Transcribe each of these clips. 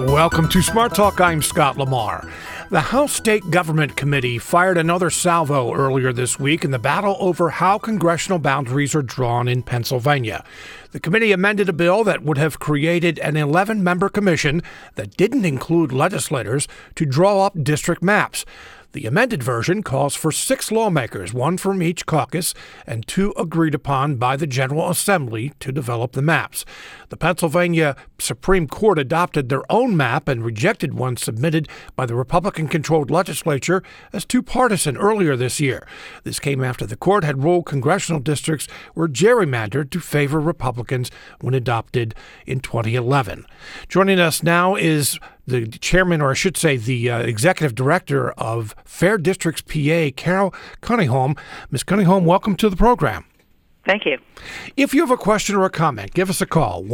Welcome to Smart Talk. I'm Scott Lamar. The House State Government Committee fired another salvo earlier this week in the battle over how congressional boundaries are drawn in Pennsylvania. The committee amended a bill that would have created an 11-member commission that didn't include legislators to draw up district maps. The amended version calls for 6 lawmakers, 1 from each caucus, and 2 agreed upon by the General Assembly to develop the maps. The Pennsylvania Supreme Court adopted their own map and rejected one submitted by the Republican-controlled legislature as too partisan earlier this year. This came after the court had ruled congressional districts were gerrymandered to favor Republicans when adopted in 2011. Joining us now is the chairman, or I should say the executive director of Fair Districts PA, Carol Cunningham. Ms. Cunningham, welcome to the program. Thank you. If you have a question or a comment, give us a call,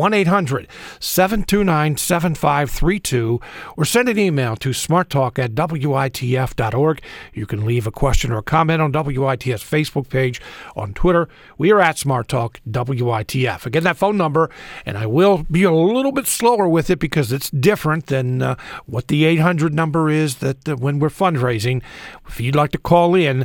1-800-729-7532, or send an email to smarttalk@witf.org. You can leave a question or a comment on WITF's Facebook page, on Twitter. We are at SmartTalk WITF. Again, that phone number, and I will be a little bit slower with it because it's different than what the 800 number is that when we're fundraising. If you'd like to call in,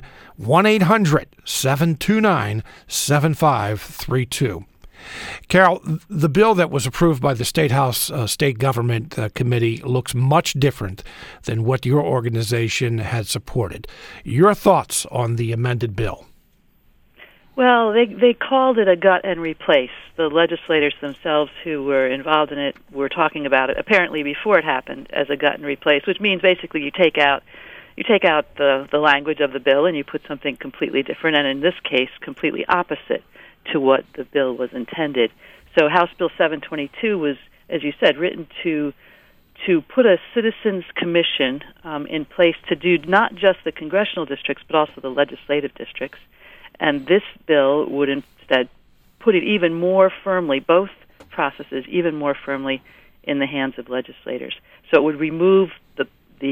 1-800-729-7532. Carol, the bill that was approved by the State House State Government Committee looks much different than what your organization had supported. Your thoughts on the amended bill? Well, they called it a gut and replace. The legislators themselves who were involved in it were talking about it, apparently before it happened, as a gut and replace, which means basically you take out the language of the bill and you put something completely different, and in this case, completely opposite to what the bill was intended. So House Bill 722 was, as you said, written to put a citizens commission in place to do not just the congressional districts, but also the legislative districts. And this bill would instead put it even more firmly, both processes even more firmly, in the hands of legislators. So it would remove the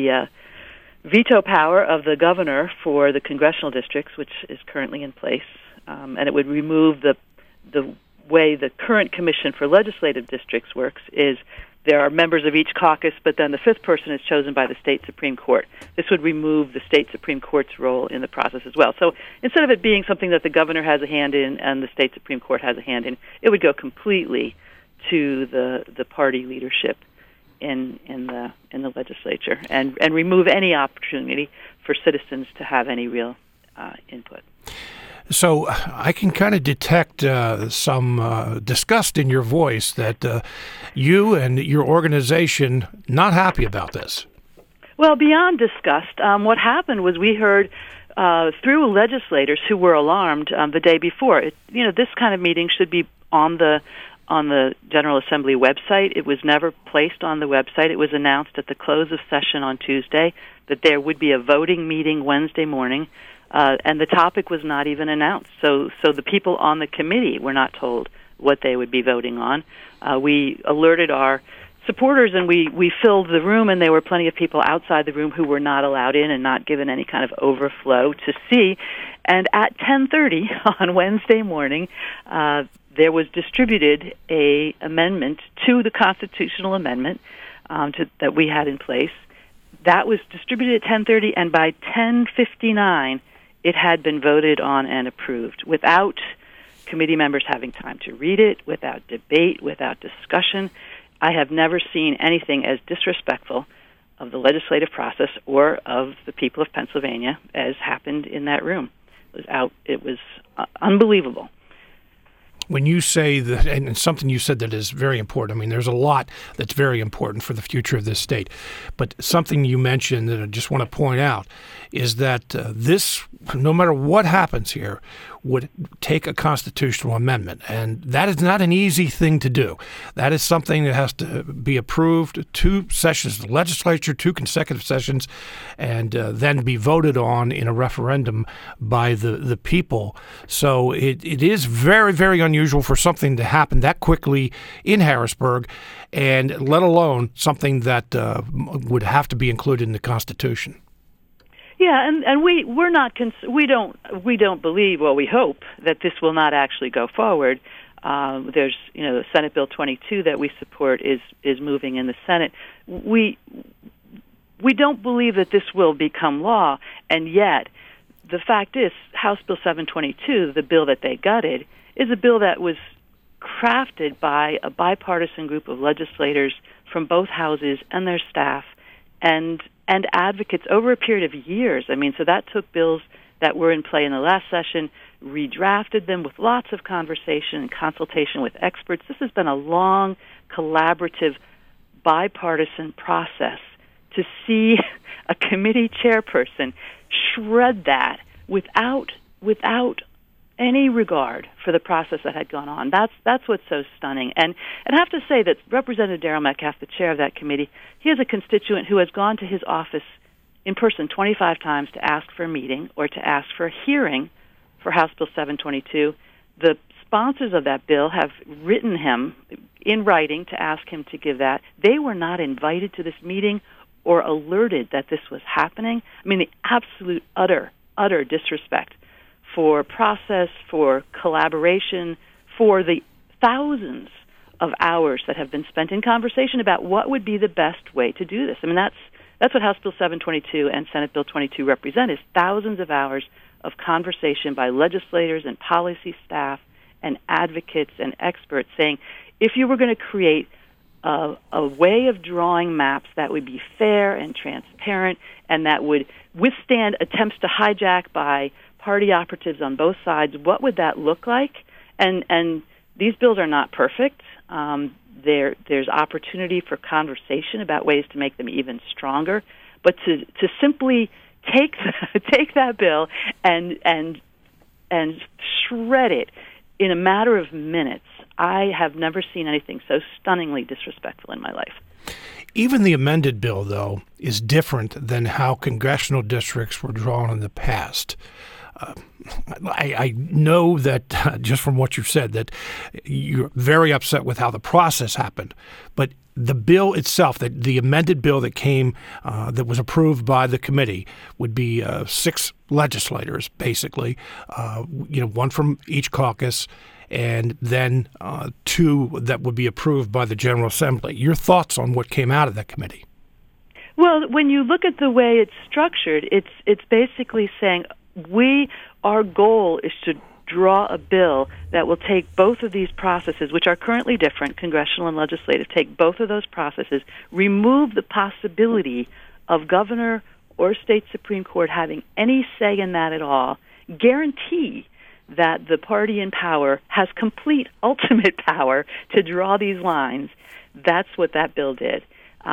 veto power of the governor for the congressional districts, which is currently in place, and it would remove the way the current commission for legislative districts works is there are members of each caucus, but then the 5th person is chosen by the state Supreme Court. This would remove the state Supreme Court's role in the process as well. So instead of it being something that the governor has a hand in and the state Supreme Court has a hand in, it would go completely to the party leadership in the legislature and remove any opportunity for citizens to have any real input. So I can kind of detect some disgust in your voice that you and your organization not happy about this. Well, beyond disgust, what happened was we heard through legislators who were alarmed the day before. This kind of meeting should be on the General Assembly website. It was never placed on the website. It was announced at the close of session on Tuesday that there would be a voting meeting Wednesday morning, and the topic was not even announced. So the people on the committee were not told what they would be voting on. We alerted our supporters, and we filled the room, and there were plenty of people outside the room who were not allowed in and not given any kind of overflow to see. And at 10:30 on Wednesday morning, there was distributed a amendment to the constitutional amendment that we had in place. That was distributed at 10:30, and by 10:59, it had been voted on and approved without committee members having time to read it, without debate, without discussion. I have never seen anything as disrespectful of the legislative process or of the people of Pennsylvania as happened in that room. It was unbelievable. When you say that, and something you said that is very important, I mean, there's a lot that's very important for the future of this state, but something you mentioned that I just want to point out is that this, no matter what happens here, would take a constitutional amendment, and that is not an easy thing to do. That is something that has to be approved 2 sessions of the legislature, 2 consecutive sessions, and then be voted on in a referendum by the people. So it is very, very unusual for something to happen that quickly in Harrisburg, and let alone something that would have to be included in the Constitution. Yeah, and we're not we don't believe, well, we hope that this will not actually go forward. There's, the Senate Bill 22 that we support is moving in the Senate. We don't believe that this will become law, and yet the fact is House Bill 722, the bill that they gutted, is a bill that was crafted by a bipartisan group of legislators from both houses and their staff and advocates over a period of years. So that took bills that were in play in the last session, redrafted them with lots of conversation and consultation with experts. This has been a long, collaborative, bipartisan process. To see a committee chairperson shred that without any regard for the process that had gone on, that's what's so stunning. And I have to say that Representative Daryl Metcalf, the chair of that committee, he is a constituent who has gone to his office in person 25 times to ask for a meeting or to ask for a hearing for House Bill 722. The sponsors of that bill have written him in writing to ask him to give that. They were not invited to this meeting or alerted that this was happening. The absolute, utter disrespect for process, for collaboration, for the thousands of hours that have been spent in conversation about what would be the best way to do this. That's what House Bill 722 and Senate Bill 22 represent, is thousands of hours of conversation by legislators and policy staff and advocates and experts saying, if you were going to create a way of drawing maps that would be fair and transparent and that would withstand attempts to hijack by party operatives on both sides, what would that look like? And these bills are not perfect. There's opportunity for conversation about ways to make them even stronger. But to simply take that bill and shred it in a matter of minutes, I have never seen anything so stunningly disrespectful in my life. Even the amended bill, though, is different than how congressional districts were drawn in the past. I know that just from what you've said that you're very upset with how the process happened, but the bill itself, the amended bill that came, that was approved by the committee, would be 6 legislators, basically, one from each caucus, and then 2 that would be approved by the General Assembly. Your thoughts on what came out of that committee? Well, when you look at the way it's structured, it's basically saying our goal is to draw a bill that will take both of these processes, which are currently different, congressional and legislative, take both of those processes, remove the possibility of governor or state Supreme Court having any say in that at all, guarantee that the party in power has complete, ultimate power to draw these lines. That's what that bill did.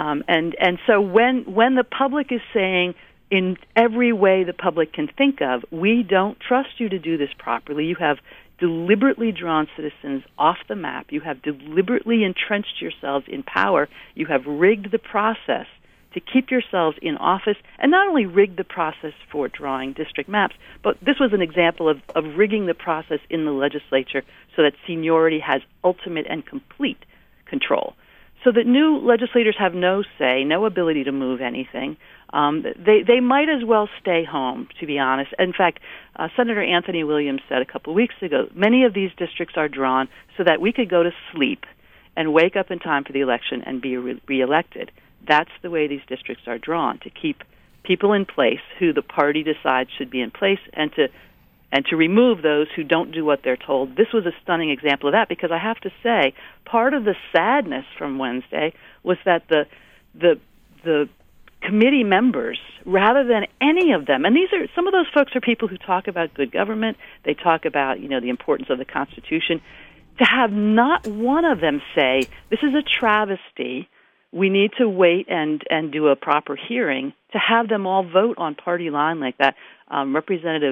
And so when the public is saying, in every way the public can think of, we don't trust you to do this properly, you have deliberately drawn citizens off the map, you have deliberately entrenched yourselves in power, you have rigged the process to keep yourselves in office, and not only rigged the process for drawing district maps, but this was an example of rigging the process in the legislature so that seniority has ultimate and complete control. So that new legislators have no say, no ability to move anything. They might as well stay home, to be honest. In fact, Senator Anthony Williams said a couple of weeks ago, many of these districts are drawn so that we could go to sleep and wake up in time for the election and be reelected. That's the way these districts are drawn, to keep people in place who the party decides should be in place and to remove those who don't do what they're told. This was a stunning example of that, because I have to say, part of the sadness from Wednesday was that the committee members, rather than any of them, and some of those folks are people who talk about good government, they talk about, the importance of the Constitution, to have not one of them say, this is a travesty, we need to wait and do a proper hearing, to have them all vote on party line like that. Representative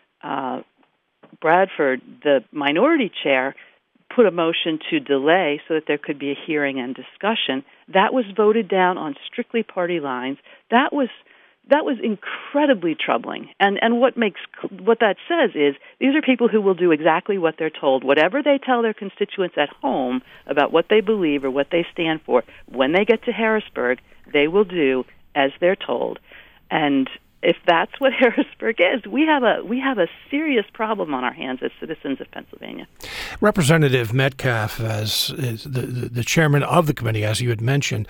Bradford, the minority chair, put a motion to delay so that there could be a hearing and discussion. That was voted down on strictly party lines. That was incredibly troubling. And what that says is these are people who will do exactly what they're told. Whatever they tell their constituents at home about what they believe or what they stand for, when they get to Harrisburg, they will do as they're told. And if that's what Harrisburg is, we have a serious problem on our hands as citizens of Pennsylvania. Representative Metcalf, as is the chairman of the committee, as you had mentioned,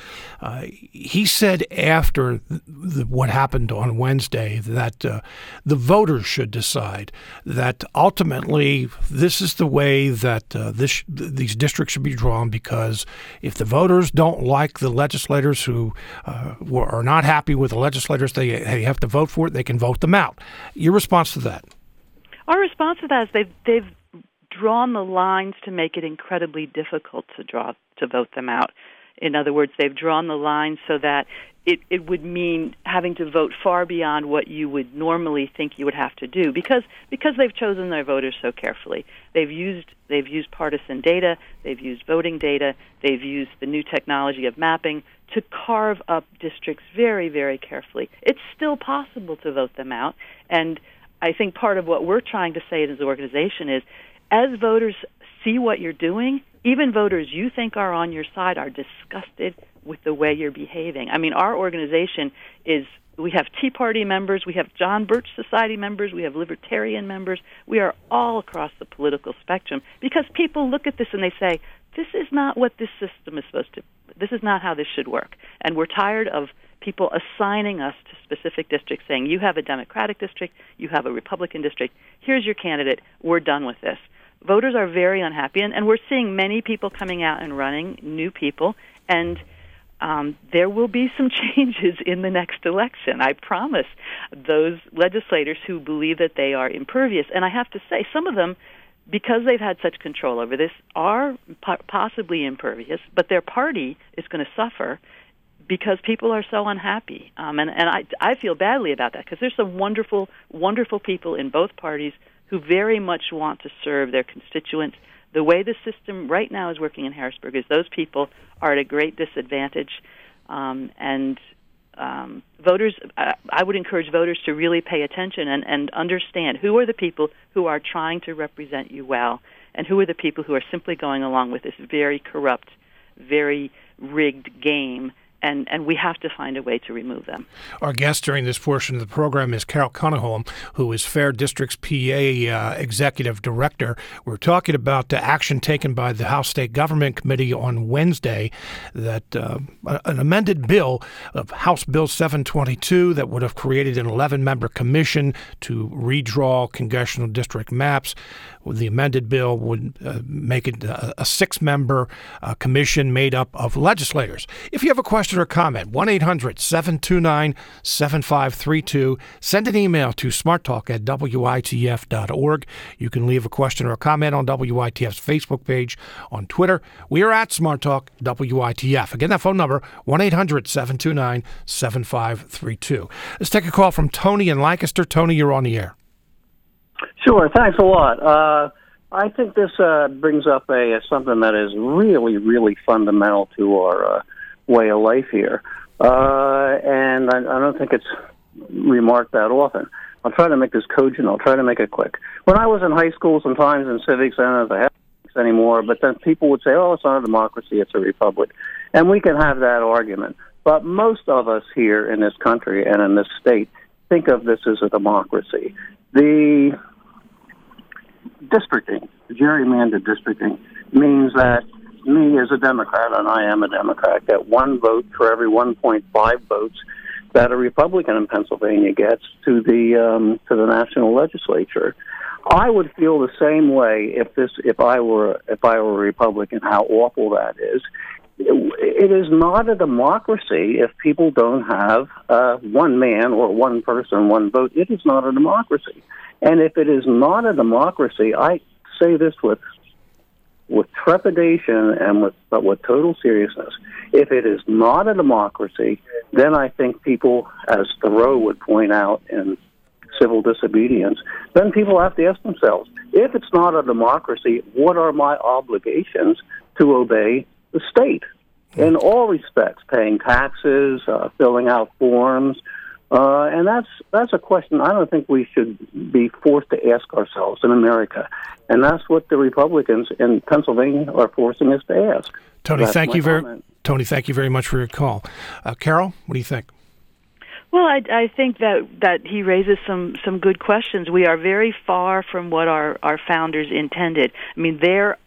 he said after what happened on Wednesday that the voters should decide, that ultimately this is the way that these districts should be drawn, because if the voters don't like the legislators who are not happy with the legislators they have to vote for it, they can vote them out. Your response to that? Our response to that is they've drawn the lines to make it incredibly difficult to vote them out. In other words, they've drawn the line so that it would mean having to vote far beyond what you would normally think you would have to do, because they've chosen their voters so carefully. They've used partisan data, they've used voting data, they've used the new technology of mapping to carve up districts very, very carefully. It's still possible to vote them out, and I think part of what we're trying to say as an organization is, as voters see what you're doing, even voters you think are on your side are disgusted with the way you're behaving. I mean, our organization we have Tea Party members, we have John Birch Society members, we have Libertarian members. We are all across the political spectrum, because people look at this and they say, this is not what this system is supposed to, this is not how this should work. And we're tired of people assigning us to specific districts, saying, you have a Democratic district, you have a Republican district, here's your candidate, we're done with this. Voters are very unhappy, and we're seeing many people coming out and running, new people, and there will be some changes in the next election. I promise those legislators who believe that they are impervious. And I have to say, some of them, because they've had such control over this, are possibly impervious, but their party is going to suffer because people are so unhappy. And I feel badly about that, because there's some wonderful, wonderful people in both parties who very much want to serve their constituents. The way the system right now is working in Harrisburg is those people are at a great disadvantage, and voters. I would encourage voters to really pay attention and understand who are the people who are trying to represent you well, and who are the people who are simply going along with this very corrupt, very rigged game. And we have to find a way to remove them. Our guest during this portion of the program is Carol Kuniholm, who is Fair District's PA Executive Director. We're talking about the action taken by the House State Government Committee on Wednesday, that an amended bill of House Bill 722 that would have created an 11-member commission to redraw congressional district maps. The amended bill would make it a 6-member commission made up of legislators. If you have a question or comment, 1-800-729-7532. Send an email to smarttalk@witf.org. You can leave a question or a comment on WITF's Facebook page, on Twitter. We are at Smart Talk WITF. Again, that phone number, 1-800-729-7532. Let's take a call from Tony in Lancaster. Tony, you're on the air. Sure, thanks a lot. I think this brings up something that is really, really fundamental to our way of life here, and I don't think it's remarked that often. I'll try to make this cogent. I'll try to make it quick. When I was in high school, sometimes in civics, I don't know if I have civics anymore, but then people would say, oh, it's not a democracy, it's a republic. And we can have that argument. But most of us here in this country and in this state think of this as a democracy. The districting, gerrymandered districting, means that me as a Democrat, and I am a Democrat, get one vote for every 1.5 votes that a Republican in Pennsylvania gets to the national legislature. I would feel the same way if I were a Republican. How awful that is. It is not a democracy if people don't have one man or one person, one vote. It is not a democracy. And if it is not a democracy, I say this with trepidation and with total seriousness. If it is not a democracy, then I think people, as Thoreau would point out in Civil Disobedience, then people have to ask themselves, if it's not a democracy, what are my obligations to obey the state in all respects, paying taxes, filling out forms, and that's a question I don't think we should be forced to ask ourselves in America, and that's what the Republicans in Pennsylvania are forcing us to ask. Tony, thank you very much for your call. Carol, what do you think? Well, I think that he raises some good questions. We are very far from what our founders intended. I mean, their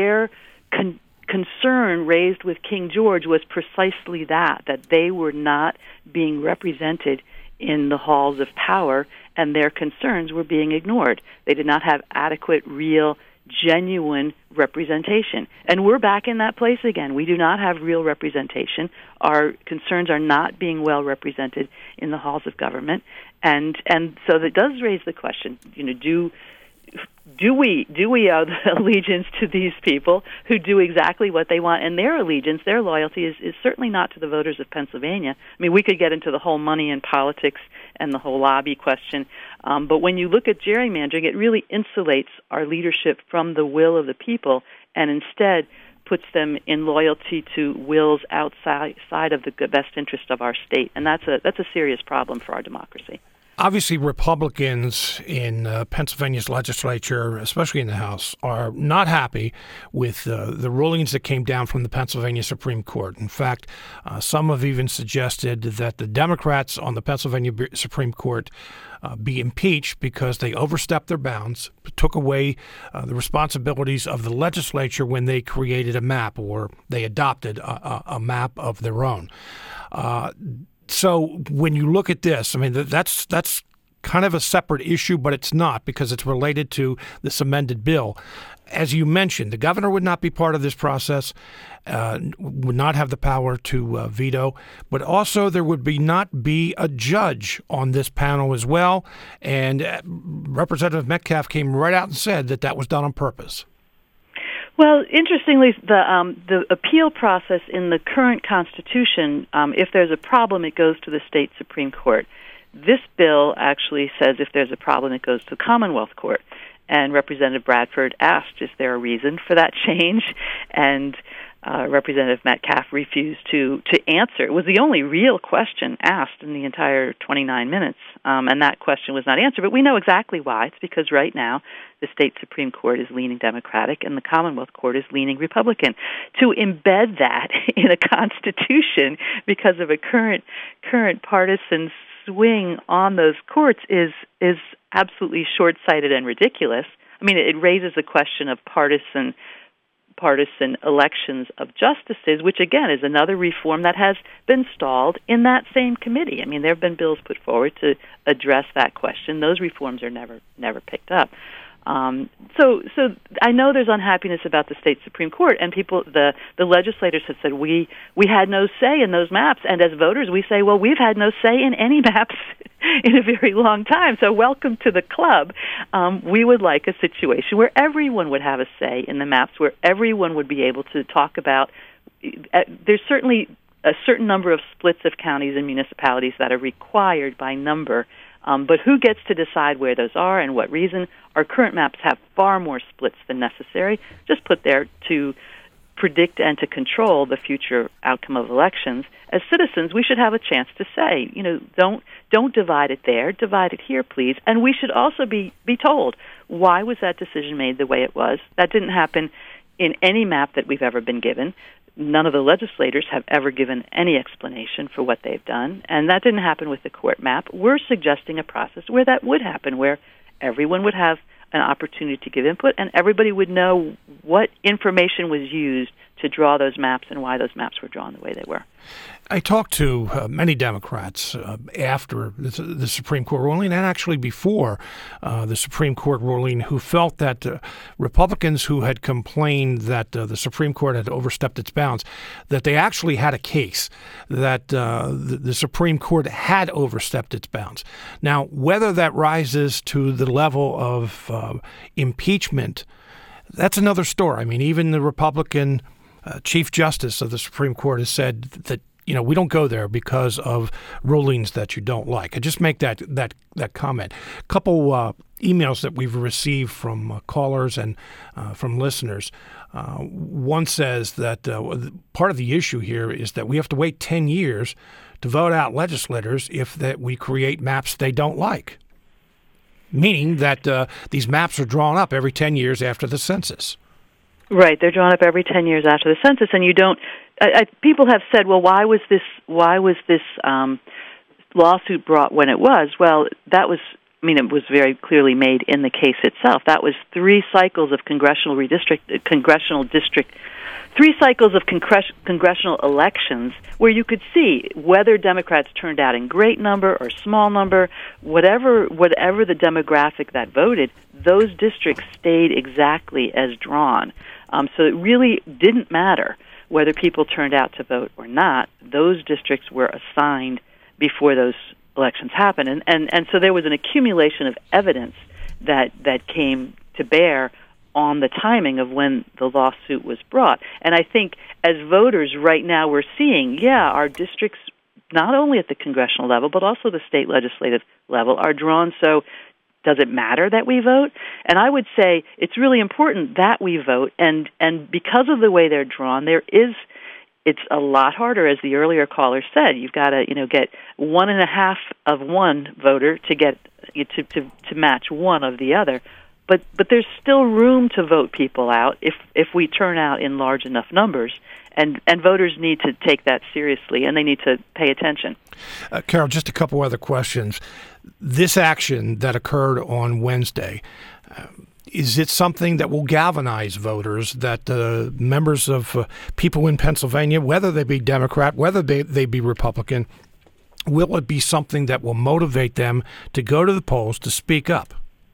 concern raised with King George was precisely that they were not being represented in the halls of power, and their concerns were being ignored. They did not have adequate, real, genuine representation. And we're back in that place again. We do not have real representation. Our concerns are not being well represented in the halls of government. And so that does raise the question, do we owe the allegiance to these people who do exactly what they want? And their allegiance, their loyalty is certainly not to the voters of Pennsylvania. I mean, we could get into the whole money and politics and the whole lobby question, but when you look at gerrymandering, it really insulates our leadership from the will of the people and instead puts them in loyalty to wills outside of the best interest of our state. And that's a serious problem for our democracy. Obviously, Republicans in Pennsylvania's legislature, especially in the House, are not happy with the rulings that came down from the Pennsylvania Supreme Court. In fact, some have even suggested that the Democrats on the Pennsylvania Supreme Court be impeached because they overstepped their bounds, took away the responsibilities of the legislature when they created a map or they adopted a map of their own. So when you look at this, I mean, that's kind of a separate issue, but it's not because it's related to this amended bill. As you mentioned, the governor would not be part of this process, would not have the power to veto, but also there would not be a judge on this panel as well. And Representative Metcalf came right out and said that was done on purpose. Well, interestingly, the appeal process in the current Constitution, if there's a problem, it goes to the state Supreme Court. This bill actually says if there's a problem, it goes to the Commonwealth Court. And Representative Bradford asked, is there a reason for that change? And Representative Metcalf refused to answer. It was the only real question asked in the entire 29 minutes, and that question was not answered. But we know exactly why. It's because right now the state Supreme Court is leaning Democratic and the Commonwealth Court is leaning Republican. To embed that in a Constitution because of a current partisan swing on those courts is absolutely short-sighted and ridiculous. I mean, it raises the question of partisan elections of justices, which again is another reform that has been stalled in that same committee. I mean, there have been bills put forward to address that question. Those reforms are never picked up. So I know there's unhappiness about the state Supreme Court, and the legislators have said we had no say in those maps, and as voters we say, well, we've had no say in any maps in a very long time. So welcome to the club. We would like a situation where everyone would have a say in the maps, where everyone would be able to talk about. There's certainly a certain number of splits of counties and municipalities that are required by number. But who gets to decide where those are and what reason? Our current maps have far more splits than necessary, just put there to predict and to control the future outcome of elections. As citizens, we should have a chance to say, don't divide it there, divide it here, please. And we should also be told, why was that decision made the way it was? That didn't happen in any map that we've ever been given. None of the legislators have ever given any explanation for what they've done, and that didn't happen with the court map. We're suggesting a process where that would happen, where everyone would have an opportunity to give input, and everybody would know what information was used to draw those maps and why those maps were drawn the way they were. I talked to many Democrats after the Supreme Court ruling and actually before the Supreme Court ruling who felt that Republicans who had complained that the Supreme Court had overstepped its bounds, that they actually had a case that the Supreme Court had overstepped its bounds. Now, whether that rises to the level of impeachment, that's another story. I mean, even the Republican Chief Justice of the Supreme Court has said that we don't go there because of rulings that you don't like. I just make that comment. A couple emails that we've received from callers and from listeners. One says that part of the issue here is that we have to wait 10 years to vote out legislators if we create maps they don't like, meaning that these maps are drawn up every 10 years after the census. Right, they're drawn up every 10 years after the census, and you don't. People have said, "Well, why was this lawsuit brought when it was, well, that was, it was very clearly made in the case itself. That was 3 cycles of congressional elections where you could see whether Democrats turned out in great number or small number, whatever the demographic that voted, those districts stayed exactly as drawn. So it really didn't matter whether people turned out to vote or not. Those districts were assigned before those elections happened. And so there was an accumulation of evidence that came to bear on the timing of when the lawsuit was brought. And I think as voters right now we're seeing, our districts, not only at the congressional level, but also the state legislative level, are drawn. So does it matter that we vote? And I would say it's really important that we vote. And because of the way they're drawn, it's a lot harder, as the earlier caller said. You've got to, get 1.5 of one voter to get to match one of the other. But there's still room to vote people out if we turn out in large enough numbers, and voters need to take that seriously, and they need to pay attention. Carol, just a couple other questions. This action that occurred on Wednesday, is it something that will galvanize voters, that members of people in Pennsylvania, whether they be Democrat, whether they be Republican, will it be something that will motivate them to go to the polls to speak up?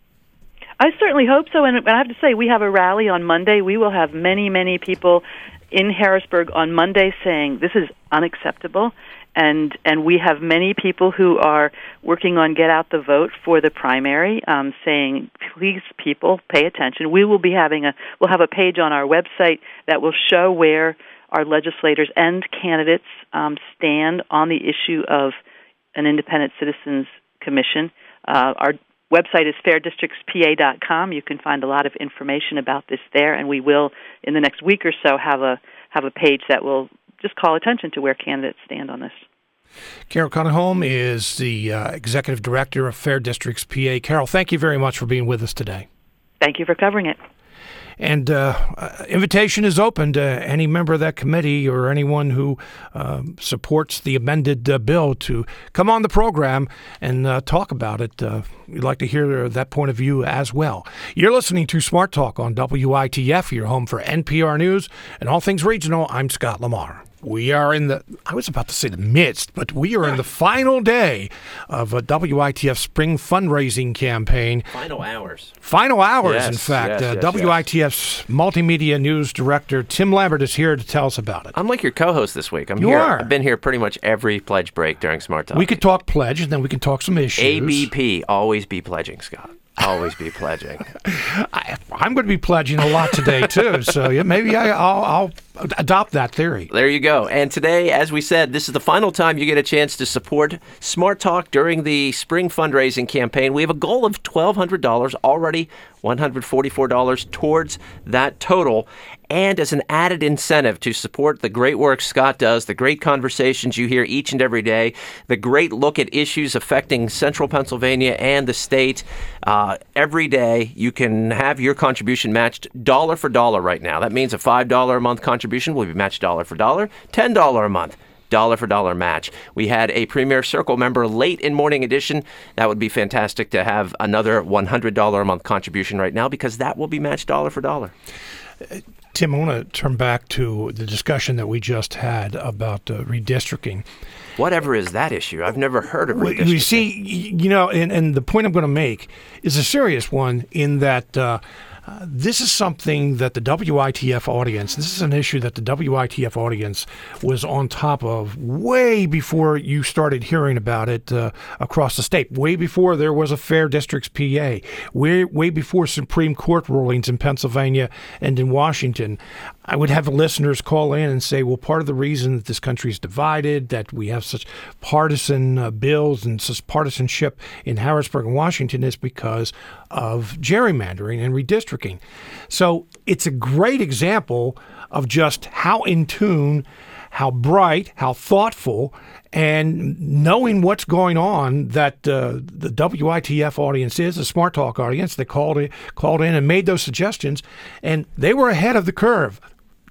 I certainly hope so, and I have to say, we have a rally on Monday. We will have many, many people in Harrisburg on Monday saying this is unacceptable, and we have many people who are working on Get Out the Vote for the primary, saying, please, people, pay attention. We'll have a page on our website that will show where our legislators and candidates stand on the issue of an independent citizens commission. Our website is fairdistrictspa.com. You can find a lot of information about this there, and we will, in the next week or so, have a page that will just call attention to where candidates stand on this. Carol Kuniholm is the Executive Director of Fair Districts PA. Carol, thank you very much for being with us today. Thank you for covering it. And invitation is open to any member of that committee or anyone who supports the amended bill to come on the program and talk about it. We'd like to hear that point of view as well. You're listening to Smart Talk on WITF, your home for NPR News and all things regional. I'm Scott Lamar. We are I was about to say the midst, but we are in the final day of a WITF spring fundraising campaign. Final hours, yes, in fact. Yes, WITF's multimedia news director, Tim Lambert, is here to tell us about it. I'm like your co-host this week. You are. I've been here pretty much every pledge break during Smart Talk. We could talk pledge, and then we can talk some issues. ABP, always be pledging, Scott. Always be pledging. I'm going to be pledging a lot today, too, so maybe I'll adopt that theory. There you go. And today, as we said, this is the final time you get a chance to support Smart Talk during the spring fundraising campaign. We have a goal of $1,200, already $144 towards that total. And as an added incentive to support the great work Scott does, the great conversations you hear each and every day, the great look at issues affecting central Pennsylvania and the state, every day you can have your contribution matched dollar for dollar right now. That means a $5 a month contribution will be matched dollar for dollar, $10 a month. Dollar for dollar match. We had a Premier Circle member late in Morning Edition. That would be fantastic to have another $100 a month contribution right now, because that will be matched dollar for dollar. Tim, I want to turn back to the discussion that we just had about redistricting. Whatever is that issue? I've never heard of redistricting. You see, and the point I'm going to make is a serious one in that this is something that the WITF audience, this is an issue that the WITF audience was on top of way before you started hearing about it across the state, way before there was a Fair Districts PA, way before Supreme Court rulings in Pennsylvania and in Washington. I would have listeners call in and say, well, part of the reason that this country is divided, that we have such partisan bills and such partisanship in Harrisburg and Washington, is because of gerrymandering and redistricting. So it's a great example of just how in tune, how bright, how thoughtful, and knowing what's going on that the WITF audience is, the Smart Talk audience. They called in and made those suggestions, and they were ahead of the curve.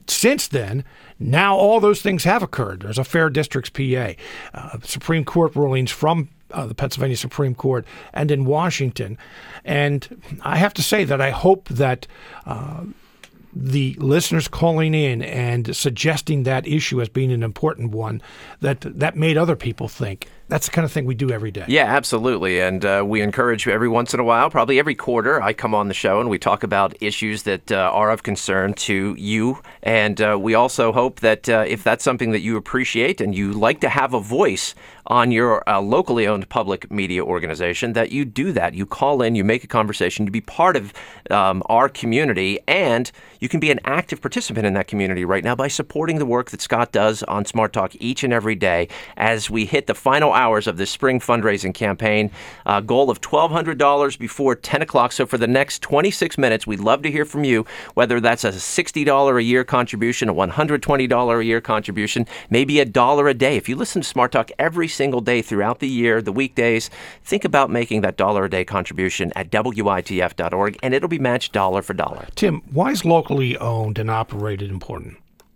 since then, now all those things have occurred. There's a Fair Districts PA, Supreme Court rulings from the Pennsylvania Supreme Court and in Washington. And I have to say that I hope that the listeners calling in and suggesting that issue as being an important one, that made other people think. That's the kind of thing we do every day. Yeah, absolutely. And we encourage every once in a while, probably every quarter, I come on the show and we talk about issues that are of concern to you. And we also hope that if that's something that you appreciate and you like to have a voice on your locally owned public media organization, that you do that. You call in, you make a conversation, you be part of our community, and you can be an active participant in that community right now by supporting the work that Scott does on Smart Talk each and every day as we hit the final hours of this spring fundraising campaign. Goal of $1,200 before 10 o'clock. So for the next 26 minutes, we'd love to hear from you, whether that's a $60 a year contribution, a $120 a year contribution, maybe $1 a day. If you listen to Smart Talk every single day throughout the year, the weekdays, think about making that $1 a day contribution at WITF.org, and it'll be matched dollar for dollar. Tim, why is locally owned and operated important?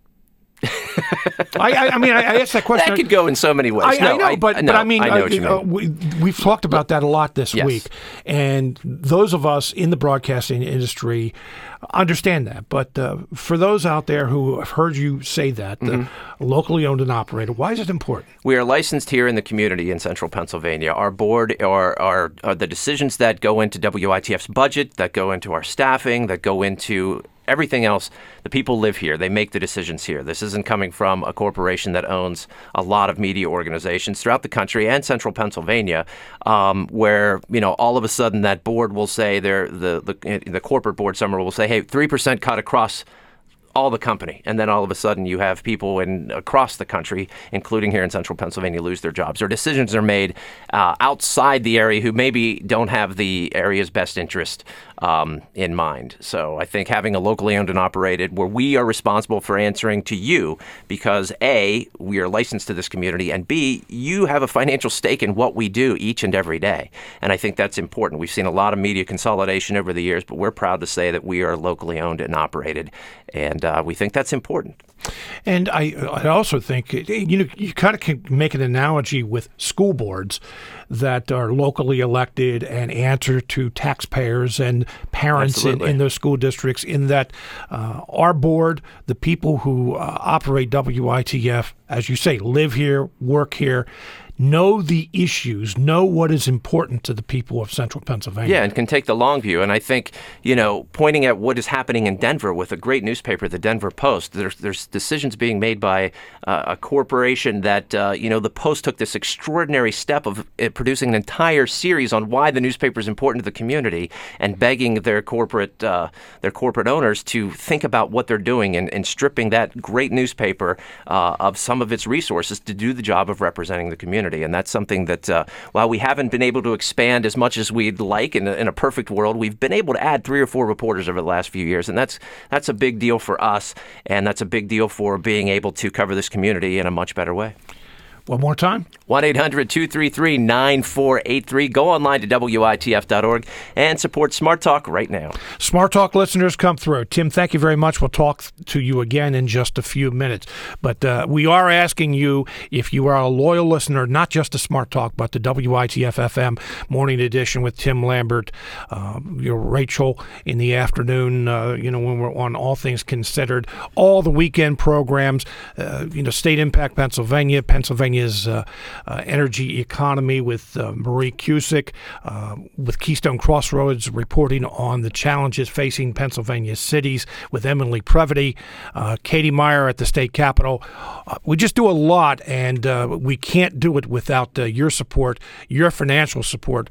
I mean, I asked that question. That could go in so many ways. I know, but I mean, I know what you mean. We've talked about that a lot this Yes. week, and those of us in the broadcasting industry understand that. But for those out there who have heard you say that, locally owned and operated, why is it important? We are licensed here in the community in central Pennsylvania. Our board are the decisions that go into WITF's budget, that go into our staffing, that go into everything else. The people live here. They make the decisions here. This isn't coming from a corporation that owns a lot of media organizations throughout the country and central Pennsylvania, where, you know, all of a sudden that board will say, the corporate board somewhere will say, hey, 3% cut across all the company. And then all of a sudden you have people across the country, including here in central Pennsylvania, lose their jobs. Or decisions are made outside the area who maybe don't have the area's best interest in mind. So I think having a locally owned and operated where we are responsible for answering to you because A, we are licensed to this community, and B, you have a financial stake in what we do each and every day. And I think that's important. We've seen a lot of media consolidation over the years, but we're proud to say that we are locally owned and operated. And we think that's important. And I also think, you know, you kind of can make an analogy with school boards that are locally elected and answer to taxpayers and parents in those school districts, in that our board, the people who operate WITF, as you say, live here, work here, know the issues, know what is important to the people of central Pennsylvania. Yeah, and can take the long view. And I think, you know, pointing at what is happening in Denver with a great newspaper, the Denver Post, there's decisions being made by a corporation that, you know, the Post took this extraordinary step of producing an entire series on why the newspaper is important to the community and begging their corporate owners to think about what they're doing and stripping that great newspaper of some of its resources to do the job of representing the community. And that's something that, while we haven't been able to expand as much as we'd like in a perfect world, we've been able to add 3 or 4 reporters over the last few years. And that's a big deal for us. And that's a big deal for being able to cover this community in a much better way. One more time. 1-800-233-9483. Go online to WITF.org and support Smart Talk right now. Smart Talk listeners, come through. Tim, thank you very much. We'll talk to you again in just a few minutes. But we are asking you, if you are a loyal listener, not just to Smart Talk, but to WITF FM Morning Edition with Tim Lambert, Rachel in the afternoon, when we're on All Things Considered, all the weekend programs, State Impact Pennsylvania, Pennsylvania's energy economy with Marie Cusick, with Keystone Crossroads reporting on the challenges facing Pennsylvania cities with Emily Previty, Katie Meyer at the state capitol. We just do a lot, and we can't do it without your support, your financial support.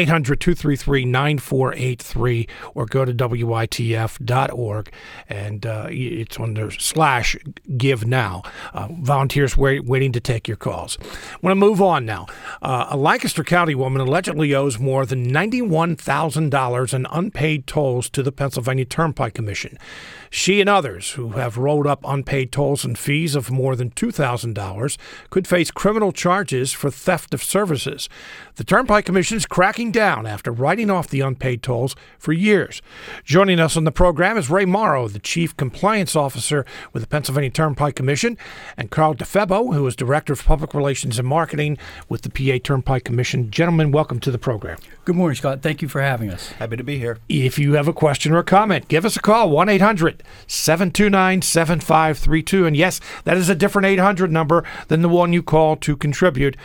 1-800-233-9483, or go to WITF.org, and it's on the /give now. Volunteers waiting to take your call. calls. I want to move on now. A Lancaster County woman allegedly owes more than $91,000 in unpaid tolls to the Pennsylvania Turnpike Commission. She and others who have rolled up unpaid tolls and fees of more than $2,000 could face criminal charges for theft of services. The Turnpike Commission is cracking down after writing off the unpaid tolls for years. Joining us on the program is Ray Morrow, the Chief Compliance Officer with the Pennsylvania Turnpike Commission, and Carl DeFebo, who is Director of Public Relations and Marketing with the PA Turnpike Commission. Gentlemen, welcome to the program. Good morning, Scott. Thank you for having us. Happy to be here. If you have a question or a comment, give us a call, 1-800-729-7532. And yes, that is a different 800 number than the one you call to contribute.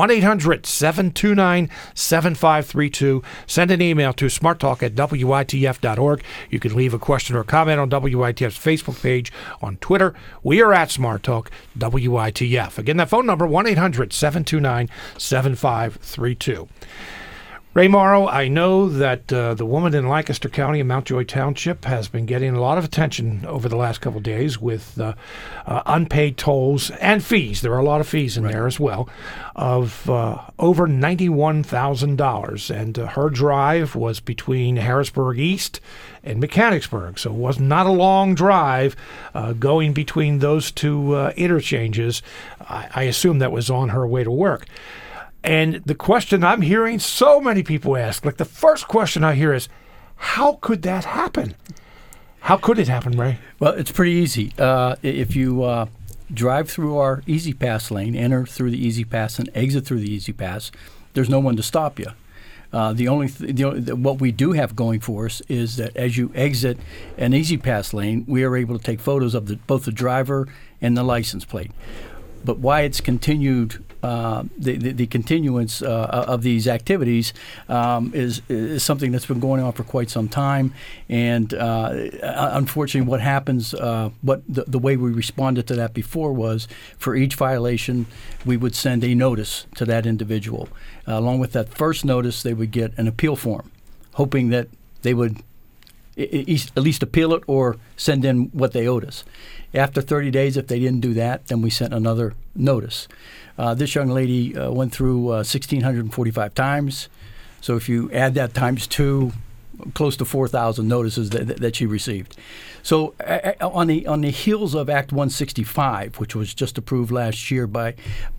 1-800-729-7532. Send an email to smarttalk@witf.org. You can leave a question or a comment on WITF's Facebook page, on Twitter. We are at Smart Talk WITF. Again, that phone number, 1-800-729-7532. Ray Morrow, I know that the woman in Lancaster County in Mountjoy Township has been getting a lot of attention over the last couple of days with unpaid tolls and fees. There are a lot of fees in there as well, of over $91,000. And her drive was between Harrisburg East and Mechanicsburg. So it was not a long drive going between those two interchanges. I assume that was on her way to work. And the question I'm hearing so many people ask, like the first question I hear is, how could that happen? How could it happen, Ray? Well, it's pretty easy. If you drive through our Easy Pass lane, enter through the Easy Pass and exit through the Easy Pass, there's no one to stop you. What we do have going for us is that as you exit an Easy Pass lane, we are able to take photos of both the driver and the license plate. But why it's continued, the continuance of these activities is something that's been going on for quite some time. And unfortunately, what happens, the way we responded to that before was for each violation, we would send a notice to that individual. Along with that first notice, they would get an appeal form, hoping that they would at least appeal it or send in what they owed us. After 30 days, if they didn't do that, then we sent another notice. This young lady went through 1,645 times. So if you add that times 2, close to 4,000 notices that she received. So on the heels of Act 165, which was just approved last year by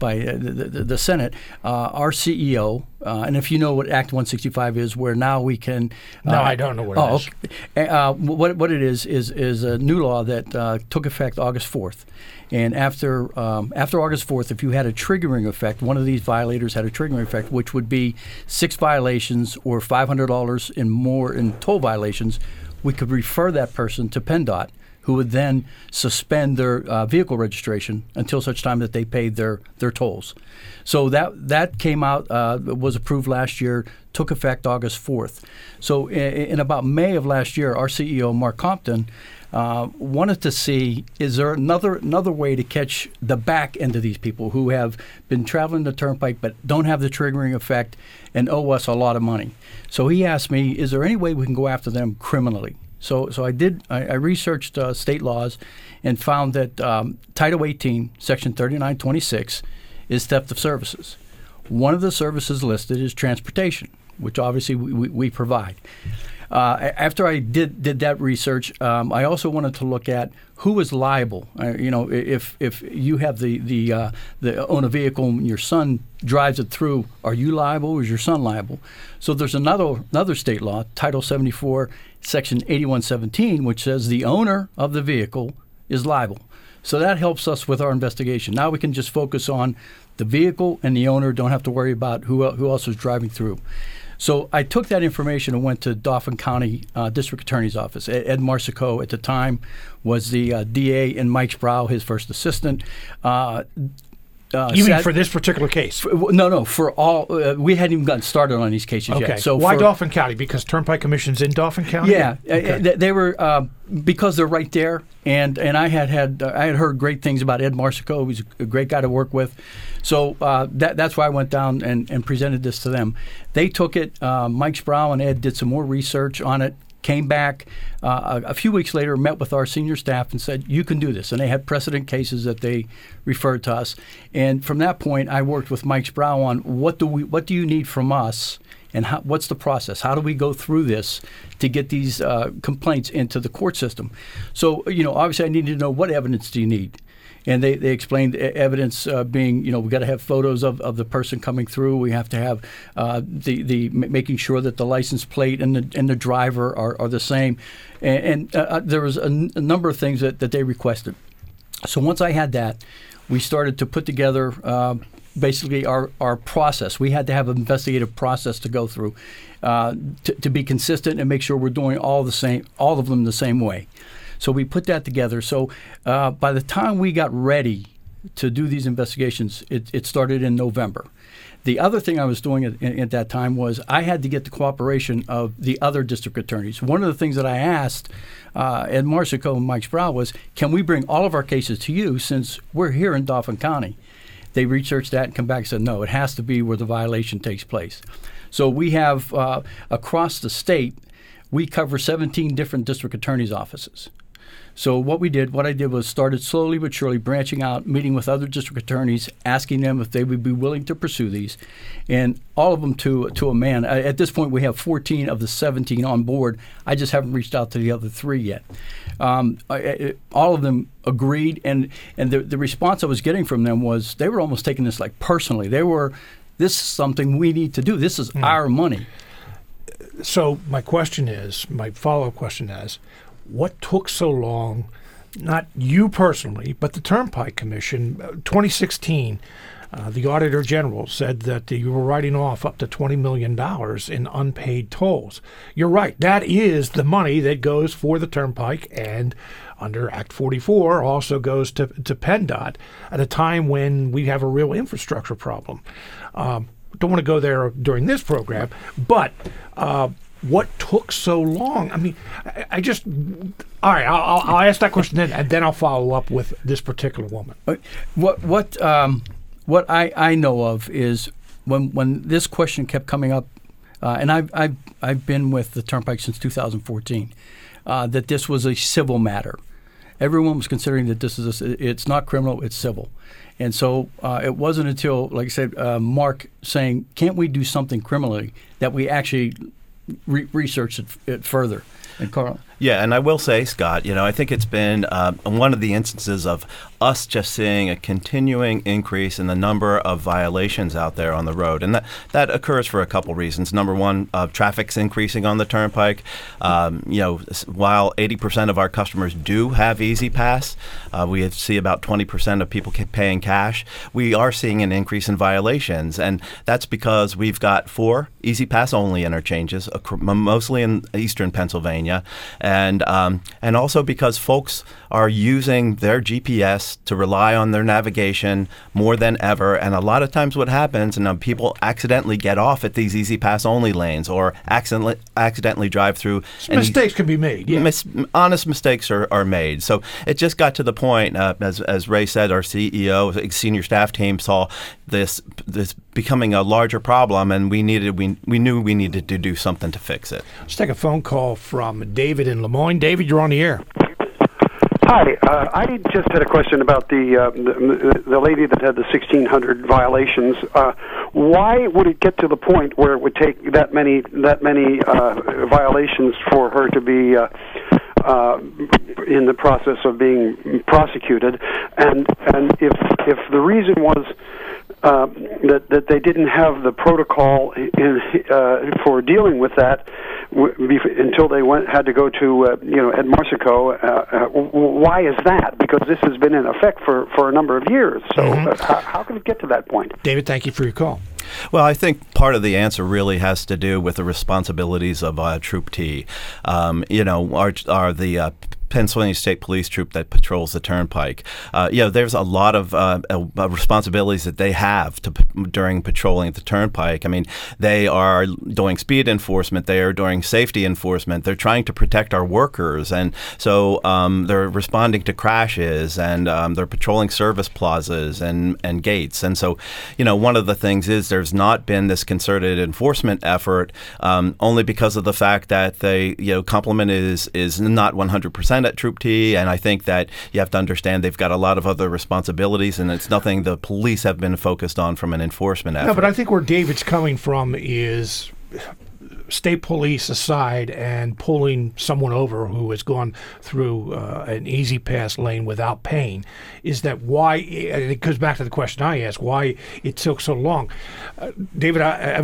the Senate, our CEO, and if you know what Act 165 is, where now we can... No, I don't know what it is. Okay. What it is a new law that took effect August 4th. And after August 4th, if you had a triggering effect, one of these violators had a triggering effect, which would be 6 violations or $500 and more in toll violations, we could refer that person to PennDOT, who would then suspend their vehicle registration until such time that they paid their tolls. So that came out, was approved last year, took effect August 4th. So in about May of last year, our CEO, Mark Compton, wanted to see, is there another way to catch the back end of these people who have been traveling the turnpike but don't have the triggering effect and owe us a lot of money. So he asked me, is there any way we can go after them criminally? So I researched state laws and found that Title 18, Section 3926 is theft of services. One of the services listed is transportation, which obviously we provide. After I did that research, I also wanted to look at who is liable. If you have the own a vehicle and your son drives it through, are you liable or is your son liable? So there's another state law, Title 74, Section 8117, which says the owner of the vehicle is liable. So that helps us with our investigation. Now we can just focus on the vehicle and the owner, don't have to worry about who else is driving through. So I took that information and went to Dauphin County District Attorney's Office. Ed Marsico at the time was the DA, and Mike Sproul, his first assistant. You mean for this particular case? No, for all. We hadn't even gotten started on these cases yet. So why Dauphin County? Because Turnpike Commission's in Dauphin County? Yeah, okay. They were because they're right there, and I had heard great things about Ed Marsico. He's a great guy to work with. So that's why I went down and presented this to them. They took it. Mike Sproul and Ed did some more research on it, came back a few weeks later, met with our senior staff and said, you can do this. And they had precedent cases that they referred to us. And from that point, I worked with Mike Sproul on what do you need from us, and what's the process? How do we go through this to get these complaints into the court system? So, obviously I needed to know, what evidence do you need? And they explained evidence being, we got to have photos of the person coming through. We have to have the making sure that the license plate and the driver are the same. And there was a number of things that they requested. So once I had that, we started to put together basically our process. We had to have an investigative process to go through to be consistent and make sure we're doing all of them the same way. So we put that together. So by the time we got ready to do these investigations, it started in November. The other thing I was doing at that time was I had to get the cooperation of the other district attorneys. One of the things that I asked Ed Marsico and Mike Sproul was, can we bring all of our cases to you since we're here in Dauphin County? They researched that and come back and said, no, it has to be where the violation takes place. So we have, across the state, we cover 17 different district attorneys' offices. So what I did was started slowly but surely branching out, meeting with other district attorneys, asking them if they would be willing to pursue these, and all of them to a man. At this point, we have 14 of the 17 on board. I just haven't reached out to the other 3 yet. All of them agreed, and the response I was getting from them was they were almost taking this like personally. This is something we need to do. This is our money. So my follow-up question is, what took so long, not you personally, but the Turnpike Commission? 2016, the Auditor General said that you were writing off up to $20 million in unpaid tolls. You're right. That is the money that goes for the Turnpike, and under Act 44 also goes to PennDOT at a time when we have a real infrastructure problem. Don't want to go there during this program, but what took so long? I mean, all right, I'll ask that question then, and then I'll follow up with this particular woman. What I know of is when this question kept coming up, and I've been with the Turnpike since 2014, that this was a civil matter. Everyone was considering that it's not criminal, it's civil. And so it wasn't until, like I said, Mark saying, can't we do something criminally, that we actually researched it further. And Carl? Yeah, and I will say, Scott, I think it's been one of the instances of us just seeing a continuing increase in the number of violations out there on the road. And that occurs for a couple reasons. Number one, traffic's increasing on the Turnpike. While 80% of our customers do have Easy Pass, we see about 20% of people paying cash. We are seeing an increase in violations, and that's because we've got 4 Easy Pass only interchanges, mostly in eastern Pennsylvania. And also because folks are using their GPS to rely on their navigation more than ever. And a lot of times what happens, and people accidentally get off at these Easy Pass only lanes or accidentally drive through. Mistakes can be made. Yeah. Honest mistakes are made. So it just got to the point, as Ray said, our CEO, senior staff team saw this becoming a larger problem, and we knew we needed to do something to fix it. Let's take a phone call from David in Lemoyne. David, you're on the air. Hi, I just had a question about the lady that had the 1,600 violations. Why would it get to the point where it would take that many violations for her to be in the process of being prosecuted? And if the reason was that they didn't have the protocol for dealing with that until they had to go to Ed Marsico. Why is that? Because this has been in effect for a number of years. So how can it get to that point? David, thank you for your call. Well, I think part of the answer really has to do with the responsibilities of Troop T. The Pennsylvania State Police troop that patrols the turnpike. There's a lot of responsibilities that they have during patrolling the turnpike. I mean, they are doing speed enforcement. They are doing safety enforcement. They're trying to protect our workers. And so they're responding to crashes, and they're patrolling service plazas and gates. And so, one of the things is there's not been this concerted enforcement effort only because of the fact that they, complement is not 100% at Troop T. And I think that you have to understand they've got a lot of other responsibilities, and it's nothing the police have been focused on from an enforcement effort. No, but I think where David's coming from is state police aside and pulling someone over who has gone through an easy pass lane without paying, is that why, and it goes back to the question I asked, why it took so long. David, I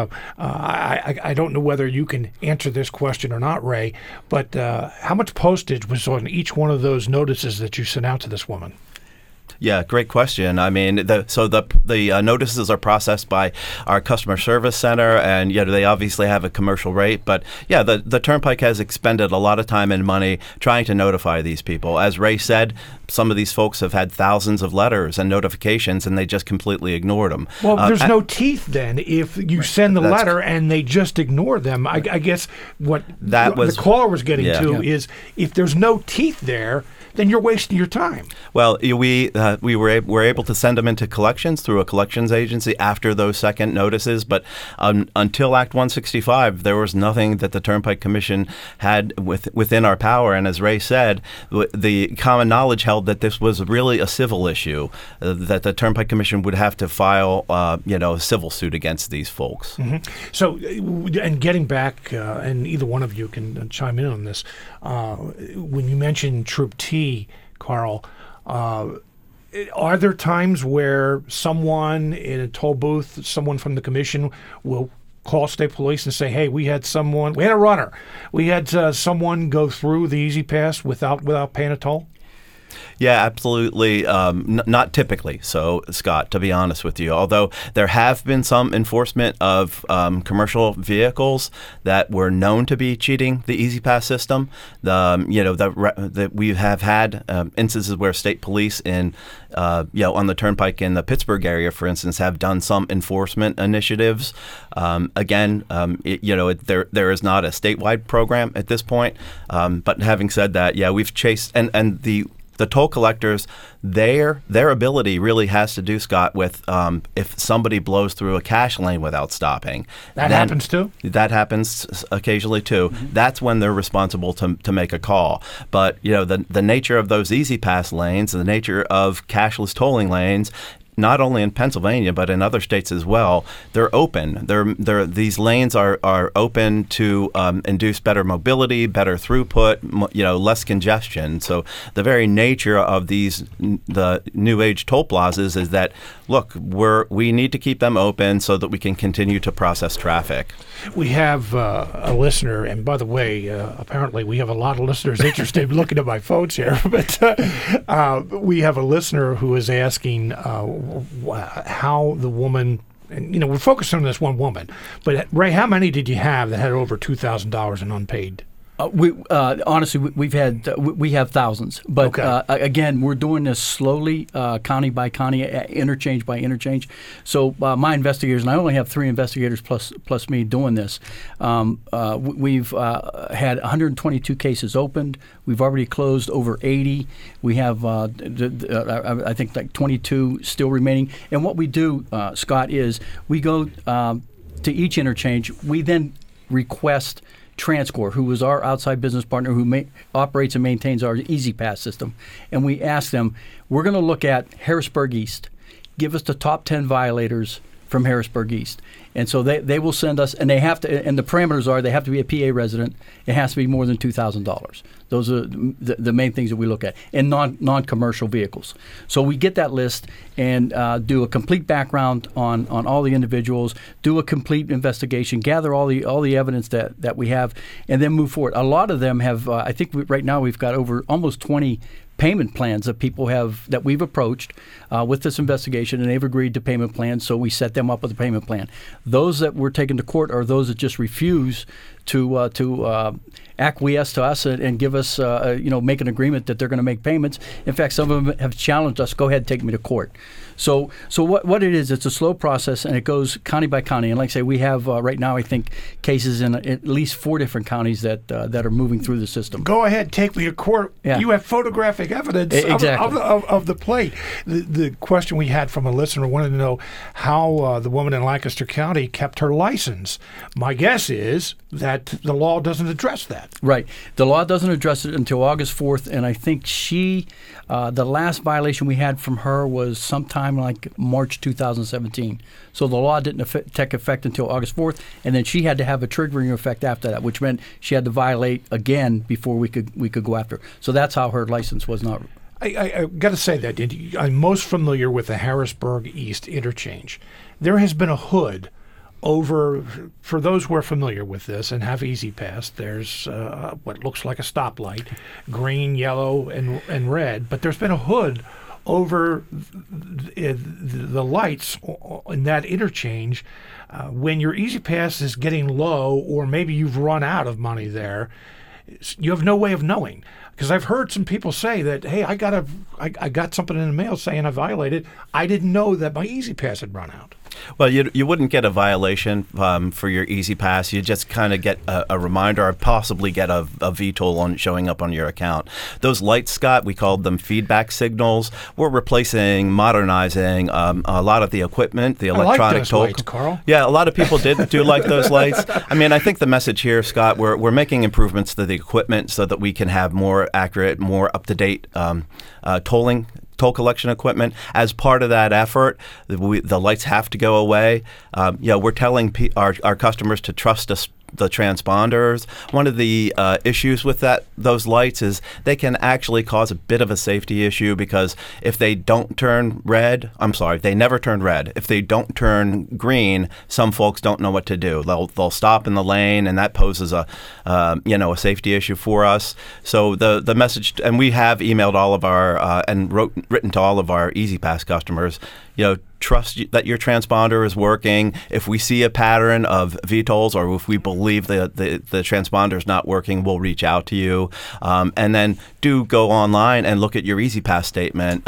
don't know whether you can answer this question or not, Ray, but how much postage was on each one of those notices that you sent out to this woman? Yeah, great question. I mean, the notices are processed by our customer service center, and they obviously have a commercial rate. But the Turnpike has expended a lot of time and money trying to notify these people. As Ray said, some of these folks have had thousands of letters and notifications, and they just completely ignored them. Well, there's no teeth then if you send the letter and they just ignore them. I guess what the caller was getting to is if there's no teeth there, then you're wasting your time. Well, we were able to send them into collections through a collections agency after those second notices, but until Act 165, there was nothing that the Turnpike Commission had within our power. And as Ray said, the common knowledge held that this was really a civil issue, that the Turnpike Commission would have to file, a civil suit against these folks. Mm-hmm. So, and getting back, and either one of you can chime in on this, when you mentioned Troop T, Carl, are there times where someone in a toll booth, someone from the commission will call state police and say, hey, we had a runner. We had someone go through the Easy Pass without paying a toll? Yeah, absolutely. Not typically. So, Scott, to be honest with you, although there have been some enforcement of commercial vehicles that were known to be cheating the Easy Pass system, we have had instances where state police on the Turnpike in the Pittsburgh area, for instance, have done some enforcement initiatives. There is not a statewide program at this point. But having said that, we've chased and the toll collectors, their ability really has to do, Scott, with if somebody blows through a cash lane without stopping. That happens too? That happens occasionally too. Mm-hmm. That's when they're responsible to make a call. But, the nature of those Easy Pass lanes, the nature of cashless tolling lanes, not only in Pennsylvania but in other states as well, they're open. These lanes are open to induce better mobility, better throughput, less congestion. So the very nature of the new age toll plazas is that, look, we need to keep them open so that we can continue to process traffic. We have a listener, and by the way, apparently we have a lot of listeners interested in looking at my phones here, but we have a listener who is asking how the woman, and we're focused on this one woman, but Ray, how many did you have that had over $2,000 in unpaid? Honestly, we have thousands, but okay. Again, we're doing this slowly, county by county, interchange by interchange. So my investigators, and I only have 3 investigators plus me doing this. We've had 122 cases opened. We've already closed over 80. We have, I think, like 22 still remaining. And what we do, Scott, is we go to each interchange. We then request TransCore, who is our outside business partner who operates and maintains our Easy Pass system. And we ask them, we're going to look at Harrisburg East. Give us the top 10 violators from Harrisburg East. And so they will send us, and they have to, and the parameters are they have to be a PA resident. It has to be more than $2,000. Those are the main things that we look at, and non-commercial vehicles. So we get that list and do a complete background on all the individuals, do a complete investigation, gather all the evidence that we have, and then move forward. A lot of them have, I think right now we've got over almost 20 payment plans that people have that we've approached with this investigation, and they've agreed to payment plans, so we set them up with a payment plan. Those that were taken to court are those that just refuse to acquiesce to us and give us, make an agreement that they're going to make payments. In fact, some of them have challenged us, go ahead, take me to court. So what it is, it's a slow process, and it goes county by county. And like I say, we have right now, I think, cases in at least 4 different counties that are moving through the system. Go ahead, take me to court. Yeah. You have photographic evidence of the plate. The question we had from a listener wanted to know how the woman in Lancaster County kept her license. My guess is that the law doesn't address that. Right. The law doesn't address it until August 4th, and I think the last violation we had from her was sometime like March 2017. So the law didn't take effect until August 4th, and then she had to have a triggering effect after that, which meant she had to violate again before we could go after her. So that's how her license was not. I got to say that I'm most familiar with the Harrisburg East interchange. There has been a hood over, for those who are familiar with this and have Easy Pass, there's what looks like a stoplight, green, yellow, and red, but there's been a hood over the lights in that interchange. When your Easy Pass is getting low, or maybe you've run out of money there, you have no way of knowing. Because I've heard some people say that, hey, I got something in the mail saying I violated. I didn't know that my Easy Pass had run out. Well, you wouldn't get a violation for your Easy Pass. You just kind of get a reminder, or possibly get a VTOL showing up on your account. Those lights, Scott, we called them feedback signals. We're replacing, modernizing a lot of the equipment, the electronic I like those toll. Lights, Carl. Yeah, a lot of people do like those lights. I mean, I think the message here, Scott, we're making improvements to the equipment so that we can have more accurate, more up-to-date toll collection equipment. As part of that effort, the lights have to go away. We're telling our customers to trust us, the transponders. One of the issues with those lights is they can actually cause a bit of a safety issue, because if they don't turn red, they never turn red. If they don't turn green, some folks don't know what to do. They'll stop in the lane, and that poses a safety issue for us. So the message, and we have emailed all of our written to all of our Easy Pass customers, trust that your transponder is working. If we see a pattern of VTOLs, or if we believe the transponder is not working, we'll reach out to you. And then do go online and look at your Easy Pass statement,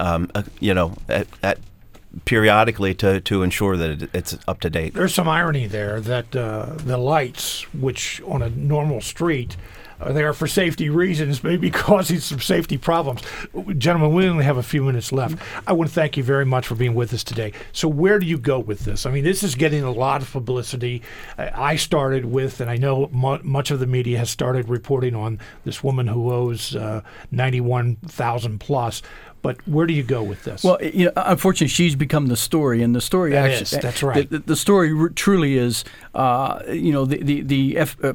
periodically to ensure that it's up to date. There's some irony there that the lights, which on a normal street are there for safety reasons, may be causing some safety problems. Gentlemen, we only have a few minutes left. I want to thank you very much for being with us today. So where do you go with this? I mean, this is getting a lot of publicity. I started with, and I know much of the media has started reporting on this woman who owes $91,000 plus. But where do you go with this? Well, unfortunately, she's become the story, and the story that's right. The story truly is, the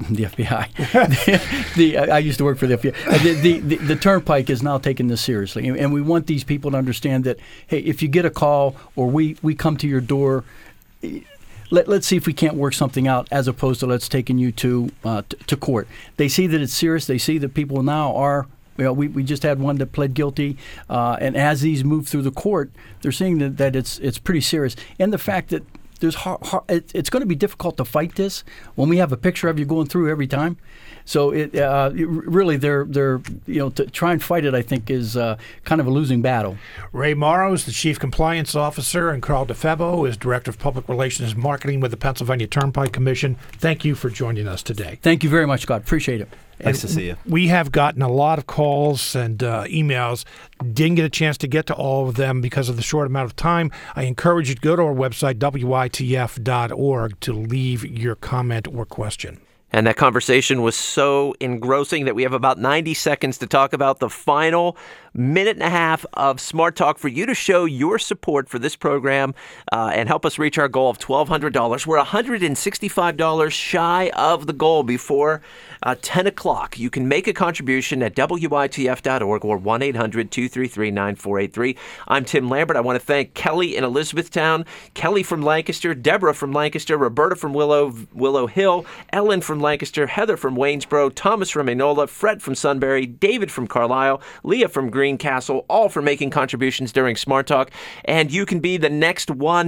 FBI. I used to work for the FBI. The Turnpike is now taking this seriously, and we want these people to understand that, hey, if you get a call or we come to your door, let's see if we can't work something out, as opposed to let's taking you to court. They see that it's serious. They see that people now are. We just had one that pled guilty, and as these move through the court, they're seeing that it's pretty serious. And the fact that it's going to be difficult to fight this when we have a picture of you going through every time. So really, they're to try and fight it, I think, is kind of a losing battle. Ray Morrow is the Chief Compliance Officer, and Carl DeFebo is Director of Public Relations and Marketing with the Pennsylvania Turnpike Commission. Thank you for joining us today. Thank you very much, Scott. Appreciate it. Nice to see you. We have gotten a lot of calls and emails. Didn't get a chance to get to all of them because of the short amount of time. I encourage you to go to our website, WITF.org, to leave your comment or question. And that conversation was so engrossing that we have about 90 seconds to talk about the final minute and a half of Smart Talk for you to show your support for this program and help us reach our goal of $1,200. We're $165 shy of the goal before 10 o'clock. You can make a contribution at WITF.org or 1-800-233-9483. I'm Tim Lambert. I want to thank Kelly in Elizabethtown, Kelly from Lancaster, Deborah from Lancaster, Roberta from Willow Hill, Ellen from Lancaster, Heather from Waynesboro, Thomas from Enola, Fred from Sunbury, David from Carlisle, Leah from Greencastle, all for making contributions during Smart Talk. And you can be the next one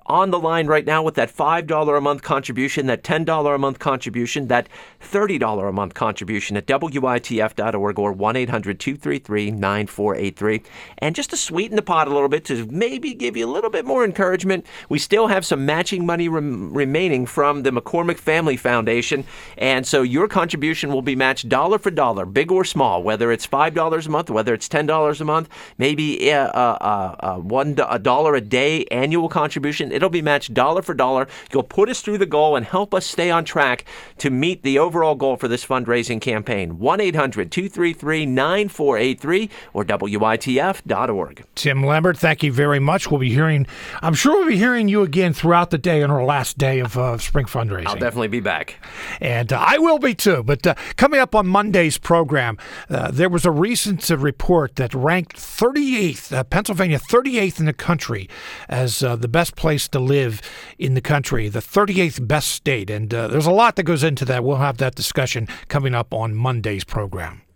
on the line right now with that $5 a month contribution, that $10 a month contribution, that $30 a month contribution at WITF.org or 1-800-233-9483. And just to sweeten the pot a little bit, to maybe give you a little bit more encouragement, we still have some matching money remaining from the McCormick Family Foundation. And so your contribution will be matched dollar for dollar, big or small, whether it's $5 a month, whether it's $10 a month, maybe a dollar a day annual contribution. It'll be matched dollar for dollar. You'll put us through the goal and help us stay on track to meet the overall goal for this fundraising campaign. 1-800-233-9483 or WITF.org. Tim Lambert, thank you very much. I'm sure we'll be hearing you again throughout the day on our last day of spring fundraising. I'll definitely be back. And I will be too. But coming up on Monday's program, there was a recent report that ranked 38th, Pennsylvania 38th in the country as the best place to live in the country, the 38th best state. And there's a lot that goes into that. We'll have that discussion coming up on Monday's program.